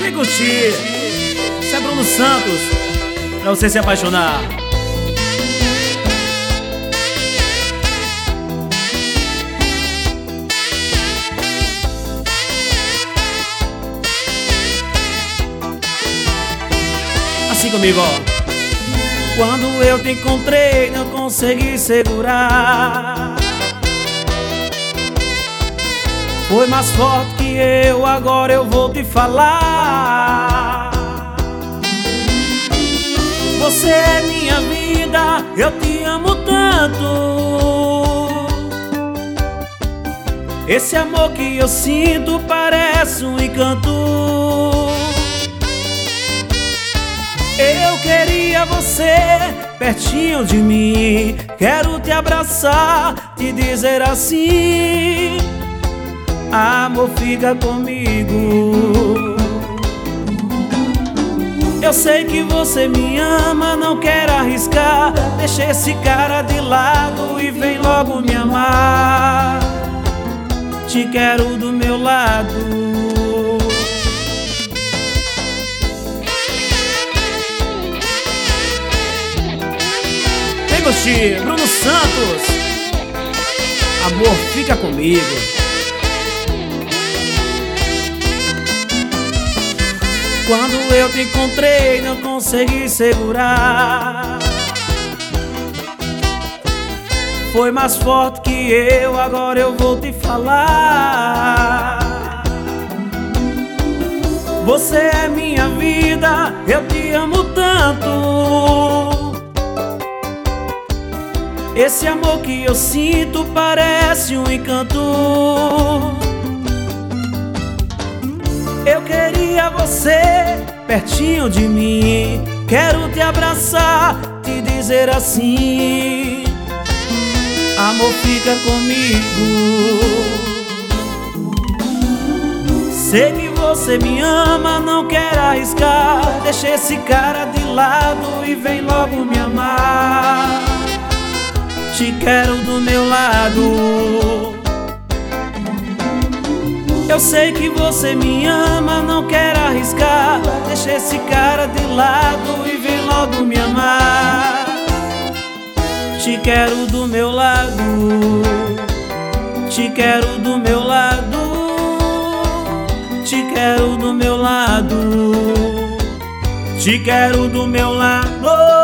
Vem curtir. Isso é Bruno Santos, pra você se apaixonar. Assim comigo, ó. Quando eu te encontrei, não consegui segurar. Foi mais forte que eu, agora eu vou te falar. Você é minha vida, eu te amo tanto. Esse amor que eu sinto parece um encanto. Eu queria você pertinho de mim. Quero te abraçar, te dizer assim: amor, fica comigo. Eu sei que você me ama, não quero arriscar. Deixa esse cara de lado e vem logo me amar. Te quero do meu lado. Vem curtir, Bruno Santos. Amor, fica comigo. Quando eu te encontrei, não consegui segurar. Foi mais forte que eu, agora eu vou te falar. Você é minha vida, eu te amo tanto. Esse amor que eu sinto parece um encanto. Eu queria você pertinho de mim. Quero te abraçar, te dizer assim: amor, fica comigo. Sei que você me ama, não quer arriscar. Deixa esse cara de lado e vem logo me amar. Te quero do meu lado. Eu sei que você me ama, não quer arriscar. Deixa esse cara de lado e vem logo me amar. Te quero do meu lado. Te quero do meu lado. Te quero do meu lado. Te quero do meu lado.